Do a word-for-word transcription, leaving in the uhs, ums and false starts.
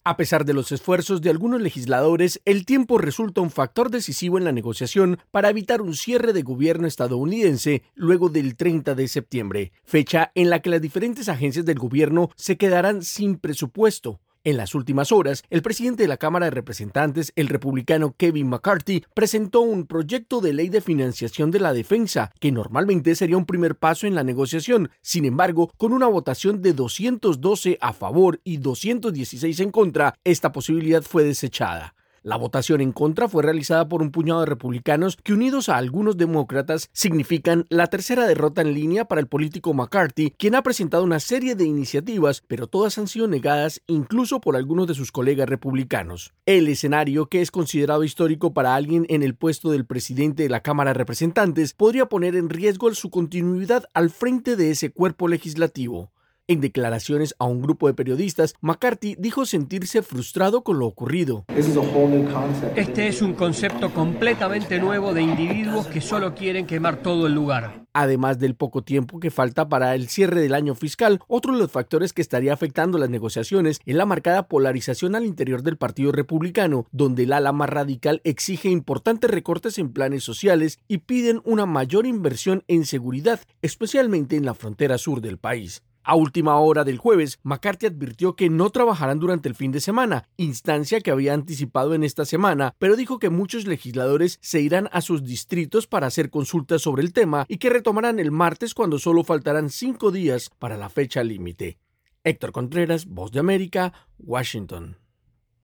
A pesar de los esfuerzos de algunos legisladores, el tiempo resulta un factor decisivo en la negociación para evitar un cierre de gobierno estadounidense luego del treinta de septiembre, fecha en la que las diferentes agencias del gobierno se quedarán sin presupuesto. En las últimas horas, el presidente de la Cámara de Representantes, el republicano Kevin McCarthy, presentó un proyecto de ley de financiación de la defensa, que normalmente sería un primer paso en la negociación. Sin embargo, con una votación de doscientos doce a favor y doscientos dieciséis en contra, esta posibilidad fue desechada. La votación en contra fue realizada por un puñado de republicanos que, unidos a algunos demócratas, significan la tercera derrota en línea para el político McCarthy, quien ha presentado una serie de iniciativas, pero todas han sido negadas incluso por algunos de sus colegas republicanos. El escenario, que es considerado histórico para alguien en el puesto del presidente de la Cámara de Representantes, podría poner en riesgo su continuidad al frente de ese cuerpo legislativo. En declaraciones a un grupo de periodistas, McCarthy dijo sentirse frustrado con lo ocurrido. Este es un concepto completamente nuevo de individuos que solo quieren quemar todo el lugar. Además del poco tiempo que falta para el cierre del año fiscal, otro de los factores que estaría afectando las negociaciones es la marcada polarización al interior del Partido Republicano, donde el ala más radical exige importantes recortes en planes sociales y piden una mayor inversión en seguridad, especialmente en la frontera sur del país. A última hora del jueves, McCarthy advirtió que no trabajarán durante el fin de semana, instancia que había anticipado en esta semana, pero dijo que muchos legisladores se irán a sus distritos para hacer consultas sobre el tema y que retomarán el martes cuando solo faltarán cinco días para la fecha límite. Héctor Contreras, Voz de América, Washington.